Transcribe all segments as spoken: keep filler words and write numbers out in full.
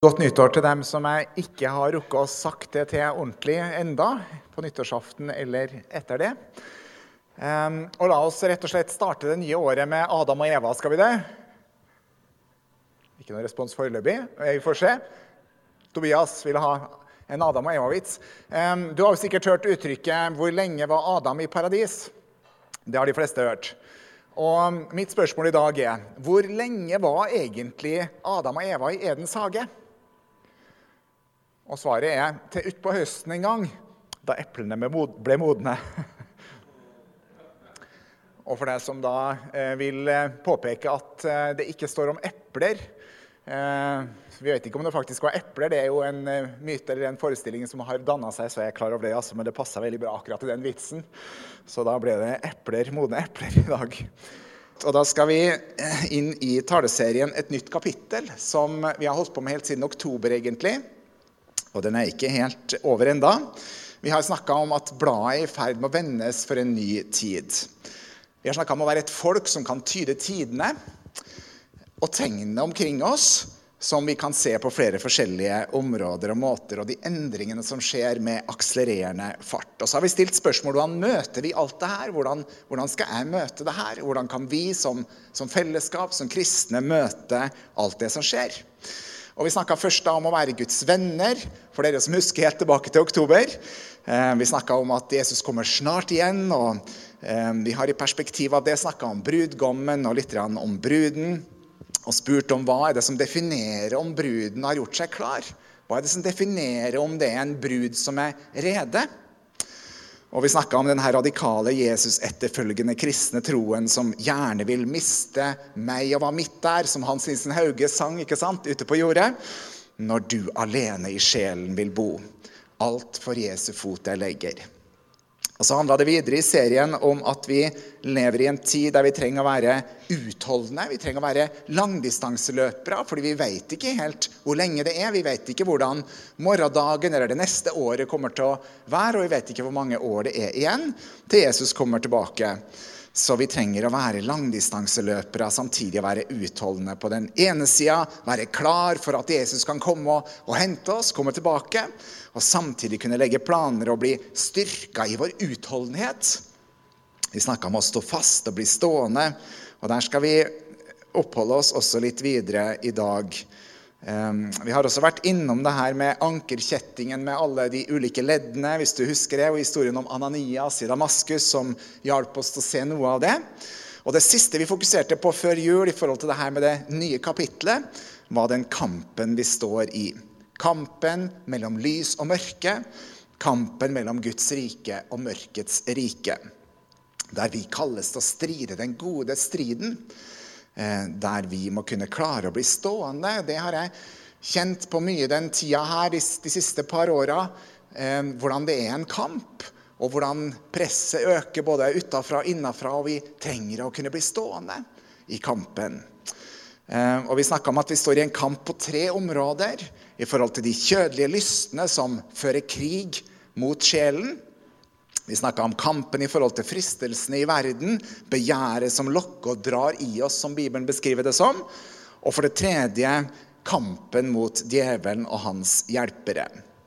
Godt nyttår til dem som jeg ikke har rukket å sagt det til ordentlig enda, på nyttårsaften eller etter det. Um, og la oss rett og slett starte det nye året med Adam og Eva, skal vi det? Ikke noen respons foreløpig, vi får se. Tobias vil ha en Adam og Eva-vits. Um, du har jo sikkert hørt uttrykket, hvor lenge var Adam i paradis? Det har de fleste hørt. Og mitt spørsmål i dag er, hvor lenge var egentlig Adam og Eva i Edens hage? Og svaret er til ut på høsten en gang, da eplene ble modne. Og for deg som da eh, vil påpeke at eh, det ikke står om epler, eh, vi vet ikke om det faktisk var epler, det er jo en eh, myte eller en forestilling som har dannet seg, så jeg er klar over det, altså, men det passer veldig bra akkurat til den vitsen. Så da ble det epler, modne epler i dag. Og da skal vi inn i taleserien et nytt kapittel, som vi har holdt på med helt siden oktober egentlig. Og den er ikke helt over enda. Vi har snakket om at bladet er i ferd med å vendes for en ny tid. Vi har snakket om å være et folk som kan tyde tidene, og tegnene omkring oss, som vi kan se på flere forskjellige områder og måter, og de endringene som skjer med akselererende fart. Og så har vi stilt spørsmål, hvordan møter vi alt det her? Hvordan, hvordan skal jeg møte det her? Hvordan kan vi som, som fellesskap, som kristne, møte alt det som skjer? Og vi snakket først da om å være Guds venner, for dere som husker helt tilbake til oktober. Eh, vi snakket om at Jesus kommer snart igjen, og eh, vi har i perspektiv av det snakket om brudgommen og litt om bruden, og spurt om hva er det som definerer om bruden har gjort seg klar. Hva er det som definerer om det er en brud som er rede? Og vi snakket om den her radikale Jesus-etterfølgende kristne troen som gjerne vil miste meg og hva mitt er, som Hans Nielsen Hauge sang, ikke sant, ute på jordet. Når du alene i sjelen vil bo, alt for Jesu fot jeg legger. Og så handler det videre i serien om at vi lever i en tid der vi trenger å være utholdende, vi trenger å være langdistanseløpere, fordi vi vet ikke helt hvor lenge det er, vi vet ikke hvordan morgendagen eller det neste året kommer til å være, og vi vet ikke hvor mange år det er igjen til Jesus kommer tilbake. Så vi trenger å være langdistanseløpere, samtidig å være utholdende på den ene siden, være klar for at Jesus kan komme og, og hente oss, komme tilbake, og samtidig kunne legge planer og bli styrket i vår utholdenhet. Vi snakket om å stå fast og bli stående, og der skal vi oppholde oss også litt videre i dag. Um, vi har også vært innom det her med ankerkjettingen med alle de ulike leddene, hvis du husker det, og historien om Ananias i Damaskus som hjalp oss til å se noe av det. Og det siste vi fokuserte på før jul i forhold til det her med det nye kapitlet, var den kampen vi står i. Kampen mellom lys og mørke, kampen mellom Guds rike og mørkets rike. Der vi kalles til å stride den gode striden, der vi må kunne klare å bli stående. Det har jeg kjent på mye den tida her, de, de siste par årene, eh, hvordan det er en kamp, og hvordan presset øker både utenfra og innenfra, og vi trenger å kunne bli stående i kampen. Eh, og vi snakket om at vi står i en kamp på tre områder, i forhold til de kjødelige lystene som fører krig mot sjelen. Vi snakket om kampen i forhold til fristelsene i verden, begjæret som lokker og drar i oss, som Bibelen beskriver det som. Og for det tredje, kampen mot djevelen og hans hjelpere.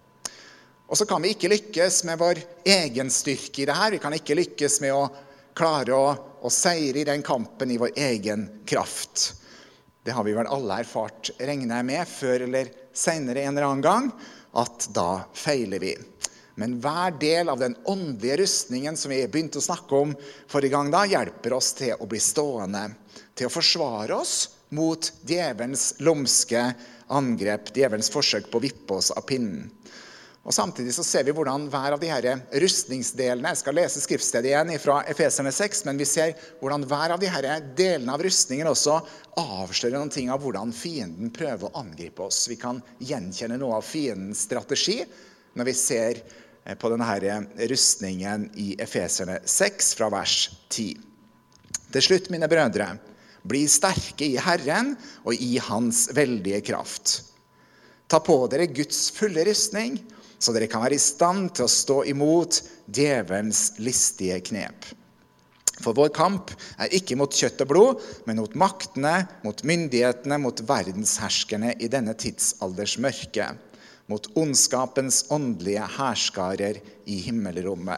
Og så kan vi ikke lykkes med vår egen styrke i det her. Vi kan ikke lykkes med å klare å, å seire i den kampen i vår egen kraft. Det har vi vel alle erfart, regner jeg med, før eller senere en eller annen gang, at da feiler vi. Men hver del av den åndelige rustningen som vi begynte å snakke om forrige gang da, hjelper oss til å bli stående, til å forsvare oss mot djevelens lumske angrep, djevelens forsøk på å vippe oss av pinnen. Og samtidig så ser vi hvordan hver av de her rustningsdelene, jeg skal lese skriftstedet igjen fra Efeserne seks, men vi ser hvordan hver av de her delene av rustningen også avslører noen ting av hvordan fienden prøver å angripe oss. Vi kan gjenkjenne noe av fiendens strategi når vi ser på denne her rustningen i Efeserne seks fra vers ti. Til slutt, mine brødre, bli sterke i Herren og i hans veldige kraft. Ta på dere Guds fulle rustning, så dere kan være i stand til å stå imot djevelens listige knep. For vår kamp er ikke mot kjøtt og blod, men mot maktene, mot myndighetene, mot verdensherskerne i denne tidsalders mørke, mot ondskapens åndelige herskarer i himmelrommet.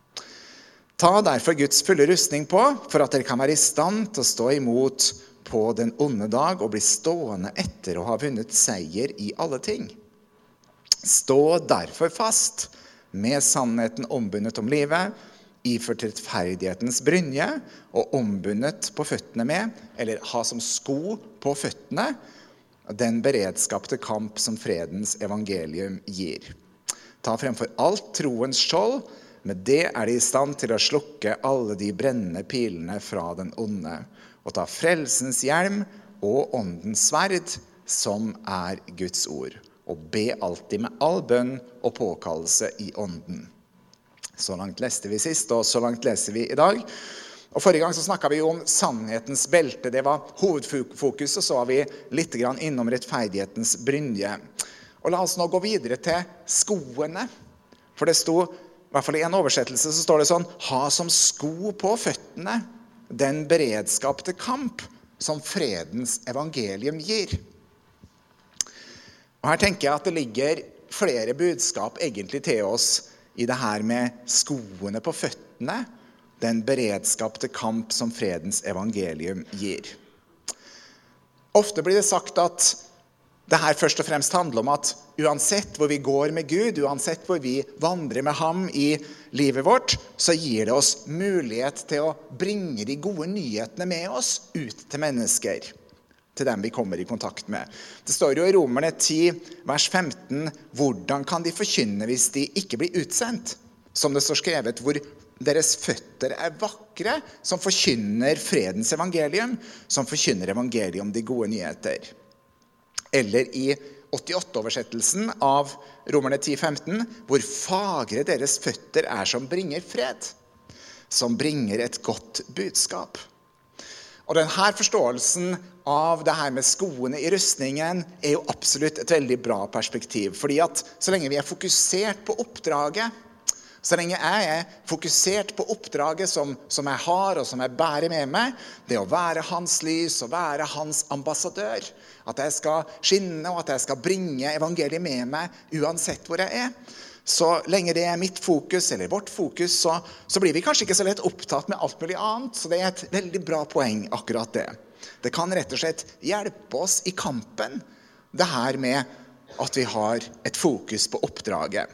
Ta derfor Guds fulle rustning på, for at dere kan være i stand til å stå imot på den onde dag og bli stående etter å ha vunnet seier i alle ting. Stå derfor fast, med sannheten ombundet om livet, iført rettferdighetens brynje og ombundet på føttene med, eller ha som sko på føttene, den beredskap til kamp som fredens evangelium gir. Ta fremfor alt troens skjold, med det er de i stand til å slukke alle de brennende pilene fra den onde, og ta frelsens hjelm og åndens sverd, som er Guds ord, og be alltid med all bønn og påkallelse i ånden. Så langt leste vi sist, og så langt leser vi i dag. Og forrige gang så snakket vi om sannhetens belte. Det var hovedfokus, og så var vi litt grann innom rettferdighetens brynje. Og la oss nå gå videre til skoene. For det sto, i hvert fall i en oversettelse, så står det sånn: ha som sko på føttene den beredskap til kamp som fredens evangelium gir. Og her tenker jeg at det ligger flere budskap egentlig til oss i det her med skoene på føttene, den beredskap til kamp som fredens evangelium gir. Ofte blir det sagt at det her først og fremst handler om at uansett hvor vi går med Gud, uansett hvor vi vandrer med ham i livet vårt, så gir det oss mulighet til å bringe de gode nyhetene med oss ut til mennesker, til dem vi kommer i kontakt med. Det står jo i Romerne ti, vers femten, hvordan kan de forkynne hvis de ikke blir utsendt? Som det står skrevet, hvor deres føtter er vakre, som forkynner fredens evangelium, som forkynner evangeliet om de gode nyheter. Eller i åttiåtte-oversettelsen av Romerne ti, femten, hvor fagre deres føtter er som bringer fred, som bringer et godt budskap. Og denne forståelsen av det her med skoene i rustningen er jo absolutt et veldig bra perspektiv. Fordi at så lenge vi er fokusert på oppdraget, så lenge jeg er fokusert på oppdraget som, som jeg har og som jeg bærer med meg, det å være hans lys og være hans ambassadør, at jeg skal skinne og at jeg skal bringe evangeliet med meg uansett hvor jeg er, så lenge det er mitt fokus, eller vårt fokus, så, så blir vi kanskje ikke så lett opptatt med alt mulig annet. Så det er et veldig bra poeng, akkurat det. Det kan rett og slett hjelpe oss i kampen, det her med at vi har et fokus på oppdraget.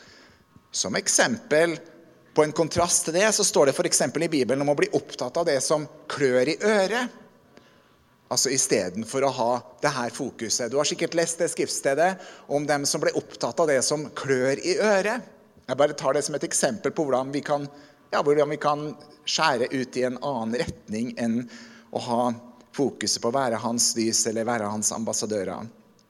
Som eksempel, på en kontrast til det, så står det for eksempel i Bibelen om å bli opptatt av det som klør i øret. Altså i stedet for å ha det her fokuset. Du har sikkert lest det skriftstedet om dem som ble opptatt av det som klør i øret. Jeg bare tar det som et eksempel på hvordan vi kan, ja, hvordan vi kan skjære ut i en annen retning enn å ha fokuset på å være hans lys eller være hans ambassadører.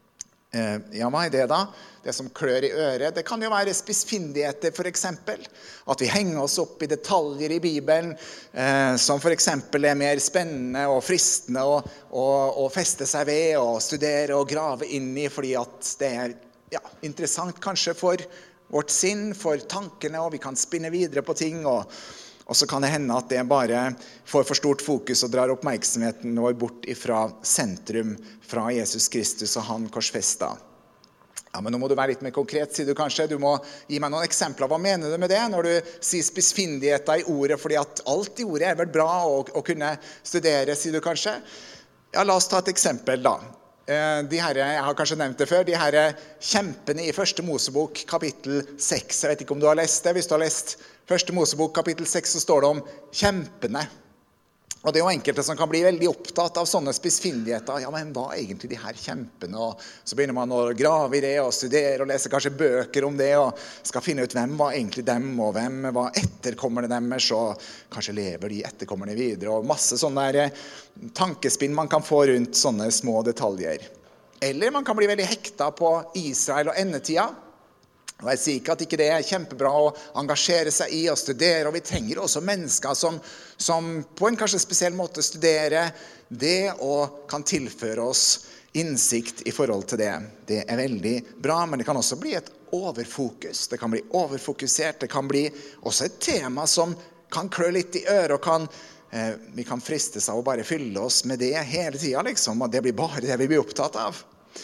Eh, ja, hva er det da? Det som klør i øret, det kan jo være spissfindigheter for eksempel. At vi henger oss opp i detaljer i Bibelen, eh, som for eksempel er mer spennende og fristende å, å, å feste seg ved og studere og grave inn i, fordi at det er ja, interessant kanskje for vårt sinn, for tankene, og vi kan spinne videre på ting, og, og så kan det hende at det bare får for stort fokus og drar oppmerksomheten vår bort ifra sentrum, fra Jesus Kristus og han korsfestet. Ja, men nå må du være litt mer konkret, sier du kanskje. Du må gi meg noen eksempler. Hva mener du med det når du sier spissfindigheter i ordet? Fordi at alt i ordet er vel bra å, å kunne studere, sier du kanskje. Ja, la oss ta et eksempel da. De her, jeg har kanskje nevnt det før, de her kjempene i første Mosebok kapittel seks. Jeg vet ikke om du har lest det. Hvis du har lest første Mosebok kapittel seks, så står det om kjempene. Og det er jo enkelte som kan bli veldig opptatt av sånne spissfindigheter. Ja, men hva er egentlig de her kjempene? Og så begynner man å grave i det og studere og lese kanskje bøker om det og skal finne ut hvem var egentlig dem og hvem var etterkommerne deres, og kanskje lever de etterkommerne videre, og masse sånne der tankespinn man kan få rundt sånne små detaljer. Eller man kan bli veldig hekta på Israel og endetida. Og jeg sier ikke at ikke det er kjempebra å engasjere seg i og studere, og vi trenger også mennesker som, som på en kanskje spesiell måte studerer det og kan tilføre oss innsikt i forhold til det. Det er veldig bra, men det kan også bli et overfokus. Det kan bli overfokusert. Det kan bli også et tema som kan klø litt i øret, og kan, eh, vi kan fristes av å bare fylle oss med det hele tiden, liksom, og det blir bare det vi blir opptatt av.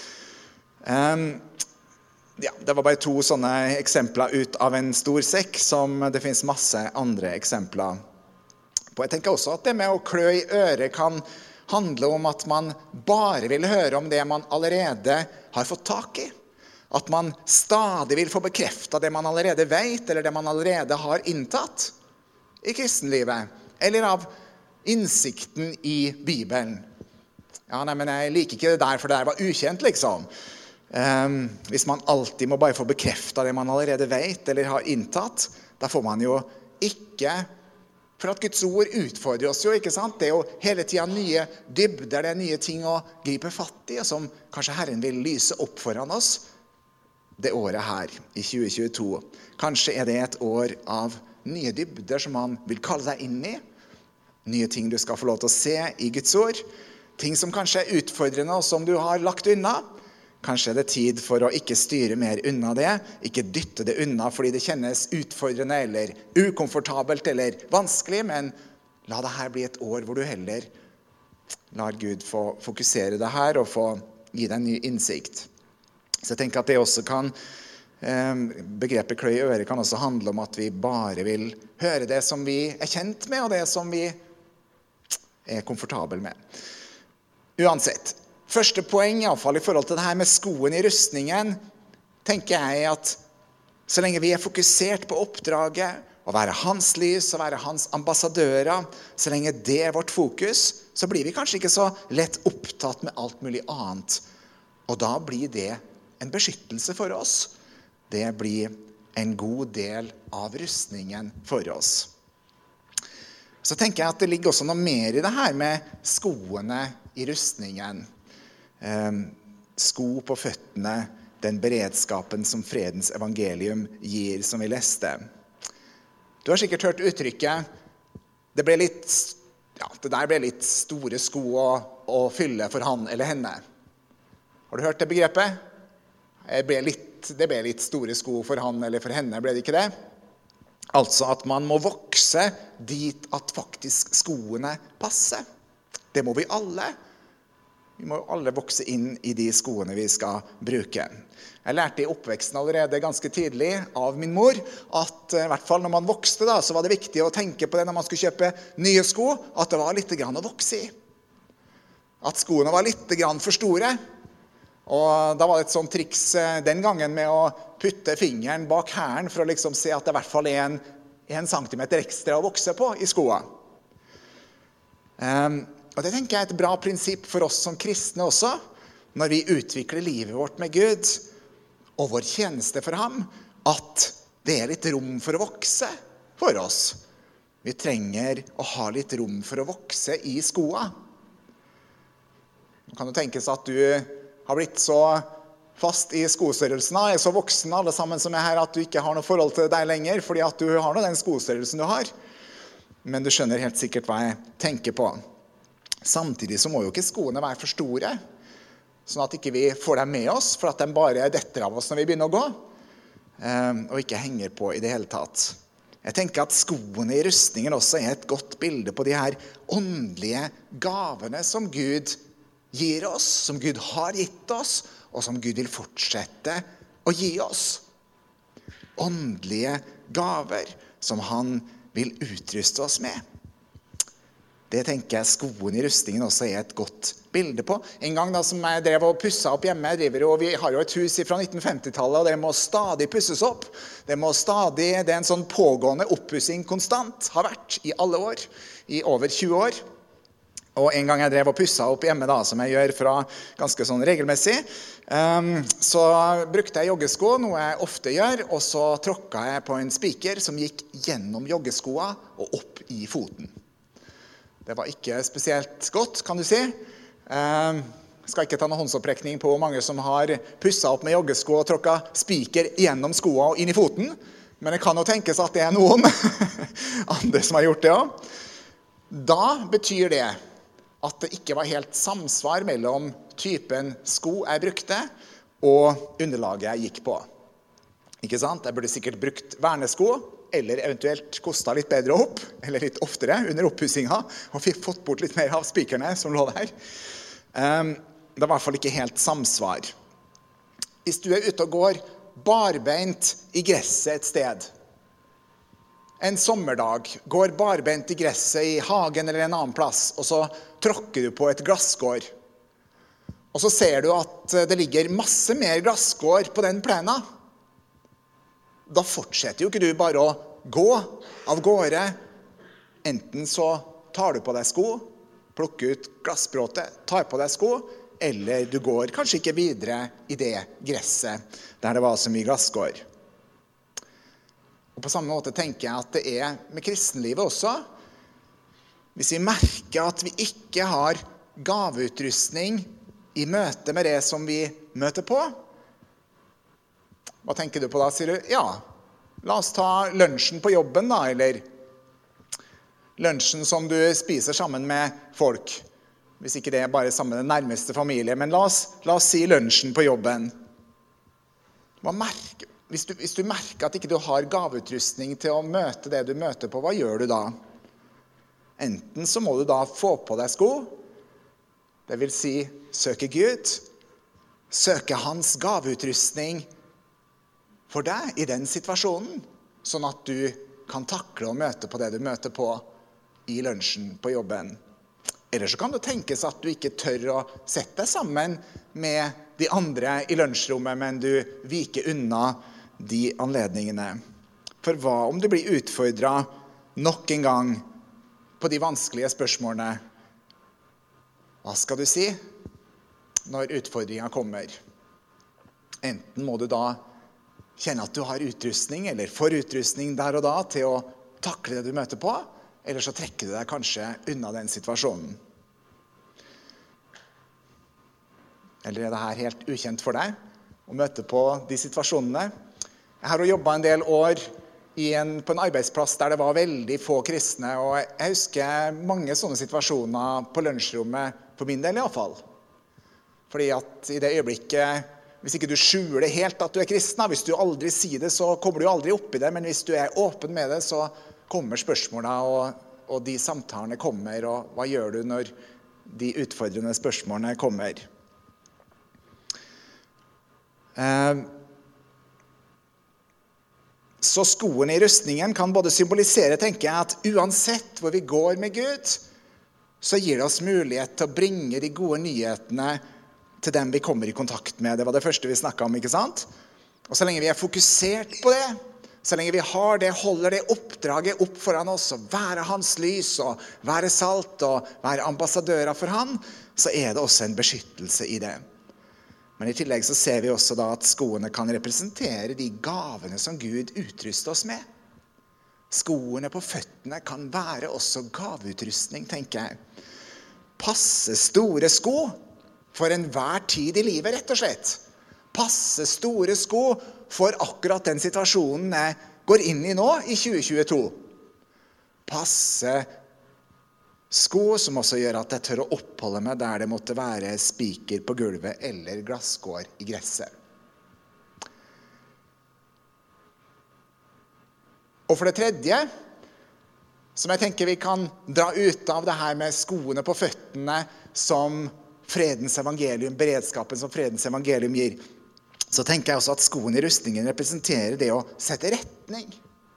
Um, ja, det var bare to sånne eksempler ut av en stor sekk, som det finnes masse andre eksempler på. Jeg tenker også at det med å klø i øret kan handle om at man bare vil høre om det man allerede har fått tak i. At man stadig vil få bekreftet det man allerede vet, eller det man allerede har inntatt i kristenlivet, eller av innsikten i Bibelen. Ja, nei, men jeg liker ikke det der, for det der var ukjent, liksom. Um, hvis man alltid må bare få bekreftet det man allerede vet, eller har inntatt, da får man jo ikke... For at Guds ord utfordrer oss jo, ikke sant? Det er jo hele tiden nye dybder, det er nye ting å gripe fatt i, og som kanskje Herren vil lyse opp foran oss det året her, i tjue tjueto. Kanskje er det et år av nye dybder som han vil kalle deg inn i. Nye ting du skal få lov til å se i Guds ord. Ting som kanskje er utfordrende, og som du har lagt unna. Kanskje er det tid for å ikke styre mer unna det, ikke dytte det unna fordi det kjennes utfordrende eller ukomfortabelt eller vanskelig, men la det her bli et år hvor du heller lar Gud få fokusere det her og få gi deg en ny innsikt. Så jeg tenker at det også kan, begrepet klø i øret kan også handle om at vi bare vil høre det som vi er kjent med, og det som vi er komfortabel med. Uansett. Første poeng, i alle fall i forhold til det her med skoen i rustningen, tenker jeg at så lenge vi er fokusert på oppdraget, å være hans lys, å være hans ambassadører, så lenge det er vårt fokus, så blir vi kanskje ikke så lett opptatt med alt mulig annet. Og da blir det en beskyttelse for oss. Det blir en god del av rustningen for oss. Så tenker jeg at det ligger også noe mer i det her med skoene i rustningen. Sko på føttene, den beredskapen som fredens evangelium gir, som vi leste. Du har sikkert hørt uttrykket, det, ble litt, ja, det der ble litt store sko å, å fylle for han eller henne. Har du hørt det begrepet? Det ble, litt, det ble litt store sko for han eller for henne, ble det ikke det? Altså at man må vokse dit at faktisk skoene passer. Det må vi alle. Vi må alle vokse inn i de skoene vi skal bruke. Jeg lærte i oppveksten allerede ganske tidlig av min mor at i hvert fall når man vokste da, så var det viktig å tenke på det når man skulle kjøpe nye sko, at det var litt grann å vokse i. At skoene var litt grann for store. Og da var det et sånt triks den gangen med å putte fingeren bak hælen for å liksom se at det i hvert fall er en, en centimeter ekstra å vokse på i skoene. Um, Og det tenker jeg er et bra prinsipp for oss som kristne også, når vi utvikler livet vårt med Gud og vår tjeneste for ham, at det er litt rom for å vokse for oss. Vi trenger å ha litt rom for å vokse i skoene. Nå kan det tenkes at du har blitt så fast i skostørrelsen, er så voksen alle sammen som er her, at du ikke har noe forhold til deg lenger, fordi at du har noe den skostørrelsen du har. Men du skjønner helt sikkert hva jeg tenker på. Samtidig så må jo ikke skoene være for store, sånn at ikke vi får dem med oss, for at de bare detter av oss når vi begynner å gå, og ikke henger på i det hele tatt. Jeg tenker at skoene i rustningen også er et godt bilde på de her åndelige gavene som Gud gir oss, som Gud har gitt oss, og som Gud vil fortsette å gi oss. Åndelige gaver som han vil utruste oss med. Det tenker jeg skoen i rustningen også er et godt bilde på. En gang da som jeg drev og pusset opp hjemme, jeg driver, og vi har jo et hus fra nitten femti-tallet, og det må stadig pusses opp. Det må stadig, det er en sånn pågående oppussing konstant, har vært i alle år, i over tjue år. Og en gang jeg drev og pusset opp hjemme da, som jeg gjør fra ganske sånn regelmessig, um, så brukte jeg joggesko, noe jeg ofte gjør, og så tråkket jeg på en spiker som gikk gjennom joggeskoa og opp i foten. Det var ikke spesielt godt, kan du si. Jeg skal ikke ta noen håndsopprekning på hvor mange som har pusset opp med joggesko og tråkket spiker gjennom skoene og inn i foten. Men det kan jo tenkes at det er noen andre som har gjort det også. Da betyr det at det ikke var helt samsvar mellom typen sko jeg brukte og underlaget jeg gikk på. Ikke sant? Jeg burde sikkert brukt vernesko, eller eventuelt kostet litt bedre opp, eller litt oftere under oppussingen, og fikk fått bort litt mer av spikerne som lå der. Um, det var i hvert fall ikke helt samsvar. Hvis du er ute og går barbeint i gresset et sted, en sommerdag, går barbeint i gresset i hagen eller en annen plass, og så tråkker du på et glasskår. Og så ser du at det ligger masse mer glasskår på den plena. Da fortsetter jo ikke du bare å gå av gårde. Enten så tar du på deg sko, plukker ut glassbråtet, tar på deg sko, eller du går kanskje ikke videre i det gresset der det var så mye glasskår. Og på samme måte tenker jeg at det er med kristenlivet også. Hvis vi merker at vi ikke har gaveutrustning i møte med det som vi møter på, hva tenker du på da? Sier du, ja, la oss ta lunsjen på jobben da, eller lunsjen som du spiser sammen med folk. Hvis ikke det er bare sammen med den nærmeste familie, men la oss, la oss si lunsjen på jobben. Hva merker, hvis, du, hvis du merker at ikke du har gaveutrustning til å møte det du møter på, hva gjør du da? Enten så må du da få på deg sko, det vil si søke Gud, søke hans gaveutrustning for deg i den situasjonen, sånn at du kan takle og møte på det du møter på i lunsjen på jobben. Eller så kan det tenkes at du ikke tør å sette deg sammen med de andre i lunsjrommet, men du viker unna de anledningene. For hva om du blir utfordret nok en gang på de vanskelige spørsmålene? Hva skal du si når utfordringen kommer? Enten må du da kjenne at du har utrustning, eller får utrustning der og da til å takle det du møter på, eller så trekker du deg kanskje unna den situasjonen. Eller er det her helt ukjent for deg å møte på de situasjonene? Jeg har jobbet en del år i en, på en arbeidsplass der det var veldig få kristne, og jeg husker mange sånne situasjoner på lunsjrommet, for min del i alle fall. Fordi at i det øyeblikket, hvis ikke du skjuler helt at du er kristen, hvis du aldri sier det, så kommer du aldri opp i det, men hvis du er åpen med det, så kommer spørsmålene, og, og de samtalene kommer, og hva gjør du når de utfordrende spørsmålene kommer? Eh, så skoene i rustningen kan både symbolisere, tenker jeg, at uansett hvor vi går med Gud, så gir det oss mulighet til å bringe de gode nyhetene til dem vi kommer i kontakt med. Det var det første vi snakket om, ikke sant? Og så lenge vi er fokusert på det, så lenge vi har det, holder det oppdraget opp foran oss, og være hans lys, og være salt, og være ambassadører for han, så er det også en beskyttelse i det. Men i tillegg så ser vi også da at skoene kan representere de gavene som Gud utruster oss med. Skoene på føttene kan være også gaveutrustning, tenker jeg. Passe store sko for enhver tid i livet, rett og slett. Passe store sko for akkurat den situasjonen jeg går inn i nå i tjue tjueto. Passe sko som også gjør at jeg tør å oppholde meg der det måtte være spiker på gulvet eller glasskår i gresset. Og for det tredje, som jeg tenker vi kan dra ut av det her med skoene på føttene som fredens evangelium, beredskapen som fredens evangelium gir, så tenker jeg også at skoene i rustningen representerer det å sette retning.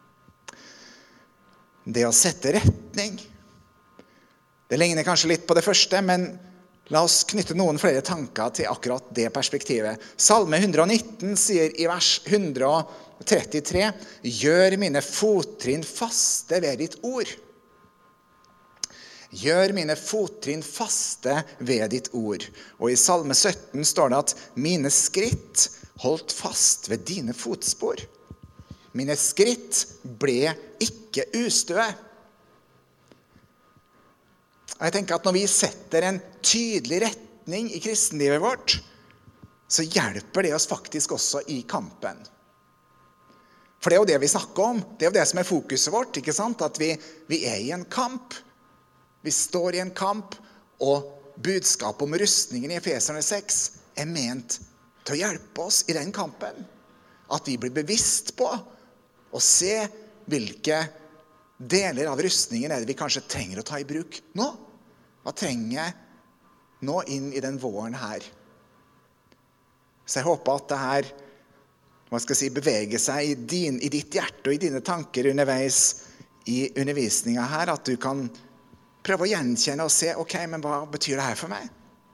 Det å sette retning. Det ligner kanskje litt på det første, men la oss knytte noen flere tanker til akkurat det perspektivet. Salme hundre og nitten sier i vers hundre og trettitre, «Gjør mine fottrinn faste ved ditt ord». Gjør mine fottrinn faste ved ditt ord. Og i Salme sytten står det at mine skritt holdt fast ved dine fotspor. Mine skritt ble ikke ustøe. Og jeg tenker at når vi setter en tydelig retning i kristenlivet vårt, så hjelper det oss faktisk også i kampen. For det er jo det vi snakker om. Det er jo det som er fokuset vårt, ikke sant? At vi, vi er i en kamp. Vi står i en kamp, og budskapet om rustningen i Efeserne seks er ment til å hjelpe oss i den kampen. At vi blir bevisst på å se hvilke deler av rustningen er det vi kanskje trenger å ta i bruk nå? Hva trenger jeg nå inn i den våren her? Så jeg håper at det her, hva skal jeg si, beveger seg i, din, i ditt hjerte og i dine tanker underveis i undervisningen her, at du kan prøve å gjenkjenne og se, ok, men hva betyr det her for meg?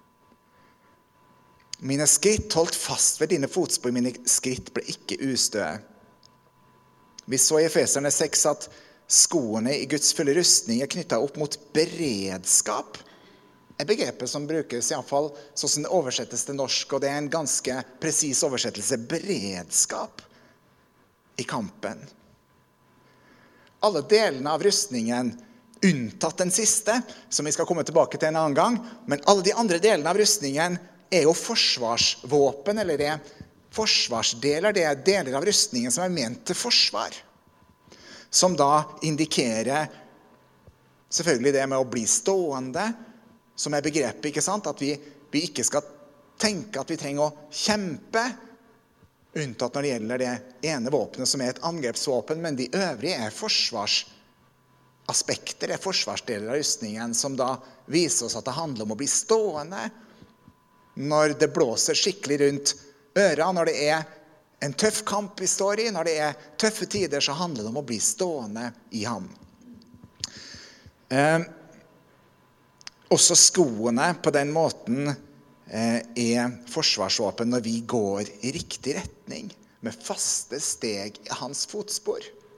Mine skritt holdt fast ved dine fotspor, mine skritt ble ikke ustøe. Vi så i Efeserne seks at skoene i Guds fulle rustning er knyttet opp mot beredskap. Et begrepet som brukes i alle fall sånn som det oversettes til norsk, og det er en ganske presis oversettelse, beredskap i kampen. Alle delene av rustningen, unntatt den siste, som vi skal komme tilbake til en annen gang, men alle de andre delene av rustningen er jo forsvarsvåpen, eller det er forsvarsdeler, det er deler av rustningen som er ment til forsvar, som da indikerer selvfølgelig det med å bli stående, som er begrepet, ikke sant? At vi, vi ikke skal tenke at vi trenger å kjempe, unntatt når det gjelder det ene våpenet som er et angrepsvåpen, men de øvrige er forsvarsaspekter, det er forsvarsdeler av rustningen, som da viser oss at det handler om å bli stående, når det blåser skikkelig rundt øra, når det er en tøff kamp vi står i, når det er tøffe tider, så handler det om å bli stående i ham. Eh, også skoene på den måten eh, er forsvarsvåpen når vi går i riktig retning, med faste steg i hans fotspor.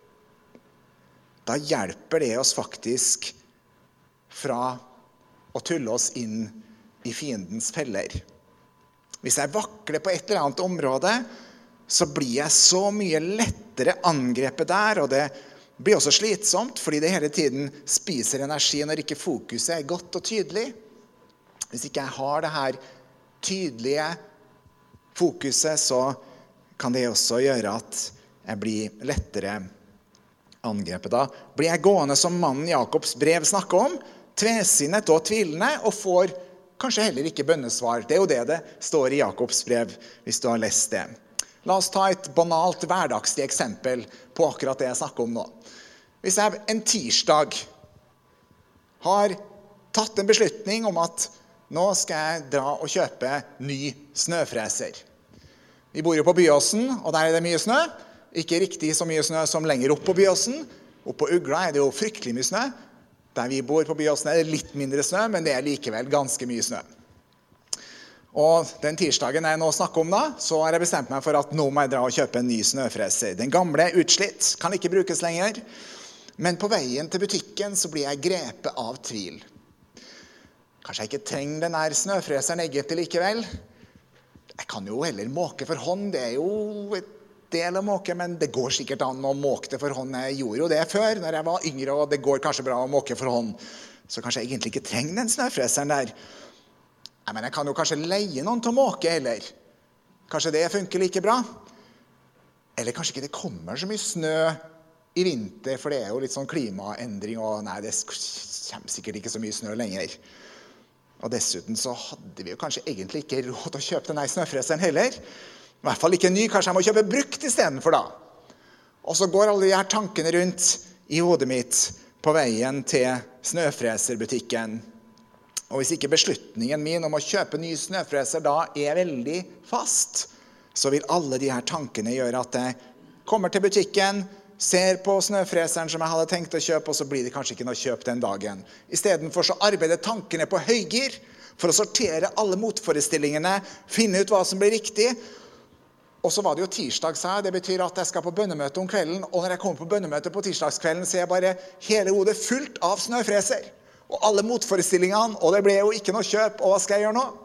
Da hjelper det oss faktisk fra å tulle oss inn i fiendens feller. Hvis jeg vakler på et eller annet område, så blir jeg så mye lettere angrepet der, og det blir også slitsomt, fordi det hele tiden spiser energi når ikke fokuset er godt og tydelig. Hvis ikke jeg har det her tydelige fokuset, så kan det også gjøre at jeg blir lettere angrepet. Da blir jeg gående som mannen Jakobs brev snakker om, tvesinnet og tvilende, og får kanskje heller ikke bønnesvar. Det er jo det det står i Jakobs brev, hvis du har lest det. La oss ta et banalt, hverdagslig eksempel på akkurat det jeg snakker om nå. Hvis jeg en tirsdag har tatt en beslutning om at nå skal jeg dra og kjøpe ny snøfreser. Vi bor jo på Byåsen, og der er det mye snø. Ikke riktig så mye snø som lenger opp på Byåsen. Opp på Ugla er det jo fryktelig mye snø. Der vi bor på Byåsen er det litt mindre snø, men det er likevel ganske mye snø. Og den tirsdagen jeg nå snakker om da, så har jeg bestemt meg for at nå må jeg dra og kjøpe en ny snøfreser. Den gamle er utslitt, kan ikke brukes lenger. Men på veien til butikken så blir jeg grepet av tvil. Kanskje jeg ikke trenger den her snøfreseren egentlig likevel. Jeg kan jo heller måke for hånd, det er jo et del å måke, men det går sikkert an å måke det for hånd. Jeg gjorde jo det før, når jeg var yngre, og det går kanskje bra å måke for hånd. Så kanskje jeg egentlig ikke trenger den snøfreseren der. Nei, men jeg kan jo kanskje leie noen til å måke, eller kanskje det funker like bra. Eller kanskje ikke det kommer så mye snø i vinter, for det er jo litt sånn klimaendring, og nei, det kommer sikkert ikke så mye snø lenger. Og dessuten så hadde vi jo kanskje egentlig ikke råd til å kjøpe denne snøfreseren heller. I hvert fall ikke ny, kanskje jeg må kjøpe brukt i stedet for da. Og så går alle de her tankene rundt i hodet mitt på veien til snøfreserbutikken. Og hvis ikke beslutningen min om å kjøpe ny snøfreser da er veldig fast, så vil alle de her tankene gjøre at jeg kommer til butikken, ser på snøfreseren som jeg hadde tenkt å kjøpe, og så blir det kanskje ikke noe kjøp den dagen. I stedet for så arbeider tankene på høygir for å sortere alle motforestillingene, finne ut hva som blir riktig. Og så var det jo tirsdag, sa jeg. Det betyr at jeg skal på bønnemøte om kvelden, og når jeg kommer på bønnemøte på tirsdagskvelden, så er jeg bare hele hodet fullt av snøfreser. Og alle motforestillingene, og det ble jo ikke noe kjøp, og hva skal jeg gjøre nå?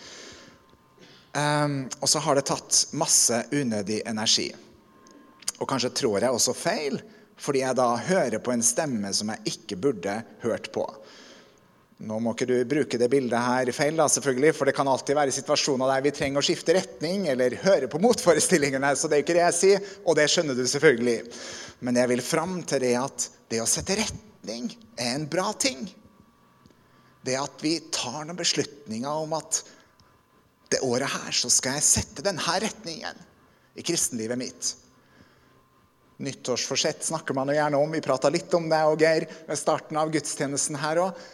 Um, og så har det tatt masse unødig energi. Og kanskje tror jeg også feil, fordi jeg da hører på en stemme som jeg ikke burde hørt på. Nå må ikke du bruke det bildet her feil da, selvfølgelig, for det kan alltid være situasjoner der vi trenger å skifte retning, eller høre på motforestillingene, så det er ikke det jeg sier, og det skjønner du selvfølgelig. Men jeg vil fram til det at det å sette retning er en bra ting. Det at vi tar noen beslutninger om at det året her så skal jeg sette denne retningen i kristenlivet mitt. Nyttårsforsett snakker man jo gjerne om. Vi pratet litt om det, og Geir, ved starten av gudstjenesten her også.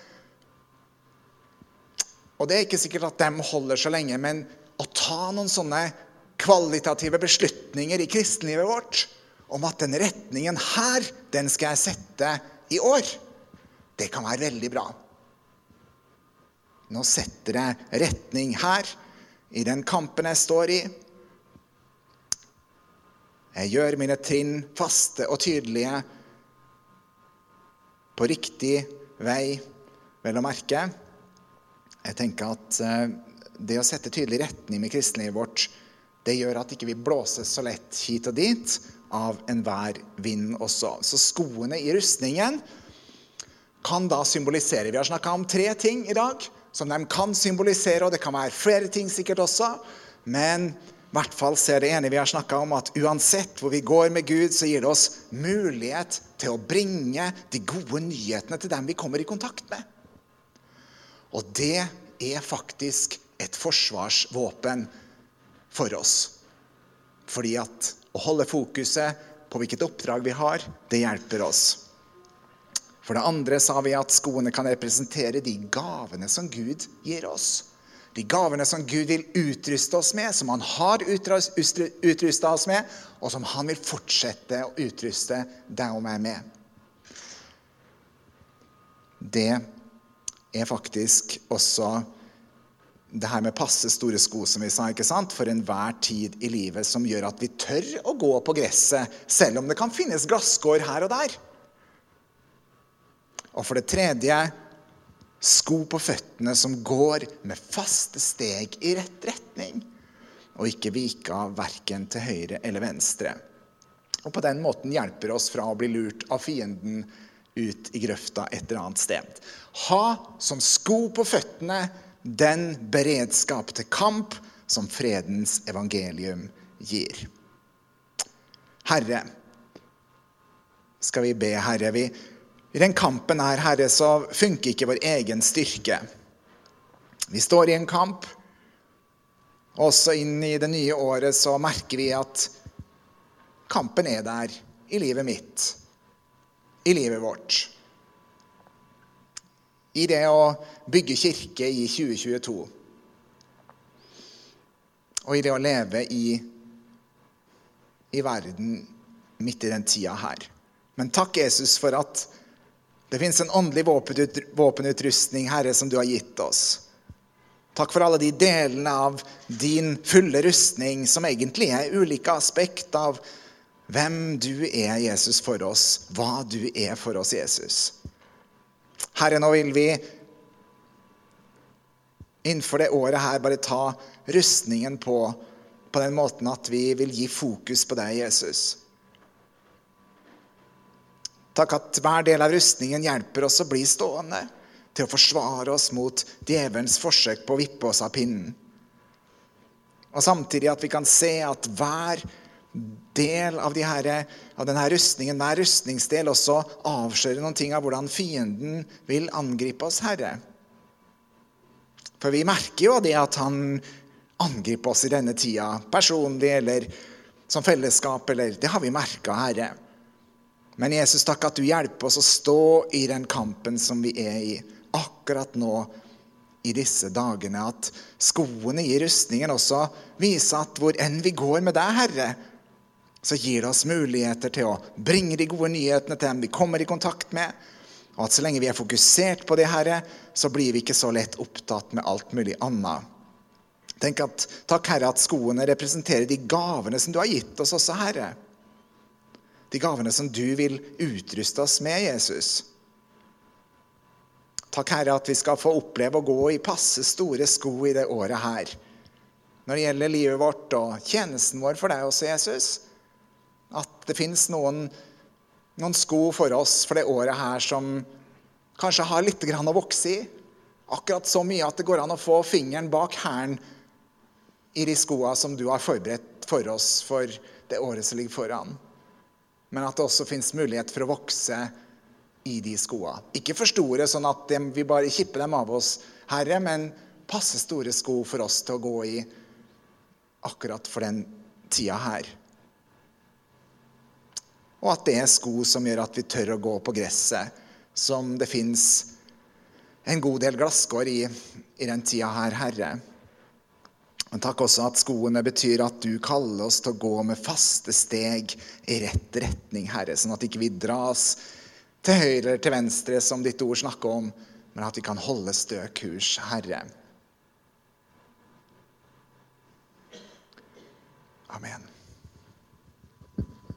Og det er ikke sikkert at de holder så lenge, men å ta noen sånne kvalitative beslutninger i kristenlivet vårt, om at den retningen her, den skal jeg sette i år, det kan være veldig bra. Nå setter jeg retning her, i den kampen jeg står i. Jeg gjør mine trinn faste og tydelige på riktig vei, vel å merke. Jeg tenker at det å sette tydelig retning med kristenlivet vårt, det gjør at ikke vi blåses så lett hit og dit av enhver vind også. Så skoene i rustningen kan da symbolisere. Vi har snakket om tre ting i dag som de kan symbolisere, og det kan være flere ting sikkert også, men i hvert fall ser det ene vi har snakket om, at uansett hvor vi går med Gud, så gir det oss mulighet til å bringe de gode nyhetene til dem vi kommer i kontakt med. Og det er faktisk et forsvarsvåpen for oss. Fordi at å holde fokuset på hvilket oppdrag vi har, det hjelper oss. For det andre sa vi at skoene kan representere de gavene som Gud gir oss. De gavene som Gud vil utruste oss med, som han har utrustet oss med, og som han vil fortsette å utruste deg og meg med. Det er faktisk også det her med passe store sko, som vi sa, ikke sant? For enhver tid i livet som gjør at vi tør å gå på gresset, selv om det kan finnes glasskår her og der. Og for det tredje, sko på føttene som går med faste steg i rett retning, og ikke vika hverken til høyre eller venstre. Og på den måten hjelper oss fra å bli lurt av fienden ut i grøfta et eller annet sted. Ha som sko på føttene den beredskap til kamp som fredens evangelium gir. Herre, skal vi be, Herre, vi I den kampen her, Herre, så funker ikke vår egen styrke. Vi står i en kamp. Også inn i det nye året så merker vi at kampen er der i livet mitt, i livet vårt. I det å bygge kirke i tjue tjueto. Og i det å leve i, i verden midt i den tida her. Men takk, Jesus, for at det finnes en åndelig våpenutrustning, Herre, som du har gitt oss. Takk for alle de delene av din fulle rustning, som egentlig er ulike aspekt av hvem du er, Jesus, for oss. Hva du er for oss, Jesus. Herre, nå vil vi innenfor det året her bare ta rustningen på, på den måten at vi vil gi fokus på deg, Jesus. Takk at hver del av rustningen hjelper oss å bli stående, til å forsvare oss mot djevelens forsøk på å vippe oss av pinnen. Og samtidig at vi kan se at hver del av, de her, av denne rustningen, hver rustningsdel også avslører noen ting av hvordan fienden vil angripe oss, Herre. For vi merker jo det at han angriper oss i denne tida, personlig eller som fellesskap, eller det har vi merket, Herre. Men Jesus, takk at du hjelper oss å stå i den kampen som vi er i, akkurat nå i disse dagene, at skoene i rustningen også viser at hvor enn vi går med deg, Herre, så gir det oss muligheter til å bringe de gode nyhetene til dem vi kommer i kontakt med, og at så lenge vi er fokusert på det, Herre, så blir vi ikke så lett opptatt med alt mulig annet. Tenk at, takk, Herre, at skoene representerer de gavene som du har gitt oss også, Herre. De gavene som du vil utruste oss med, Jesus. Takk, Herre, at vi skal få oppleve å gå i passe store sko i det året her. Når det gjelder livet vårt og tjenesten vår for deg også, Jesus. At det finnes noen, noen sko for oss for det året her som kanskje har litt grann å vokse i. Akkurat så mye at det går an å få fingeren bak hælen i de skoene som du har forberedt for oss for det året som ligger foran. Men at det også finnes mulighet for å vokse i de skoene. Ikke for store, sånn at vi bare kipper dem av oss, Herre, men passe store sko for oss til å gå i akkurat for den tida her. og at det er sko som gjør at vi tør å gå på gresset, som det finnes en god del glasskår i, i den tida her, Herre. Men takk også at skoene betyr at du kaller oss til å gå med faste steg i rett retning, Herre, sånn at ikke vi dras til høyre eller til venstre, som ditt ord snakker om, men at vi kan holde stø kurs, Herre. Amen.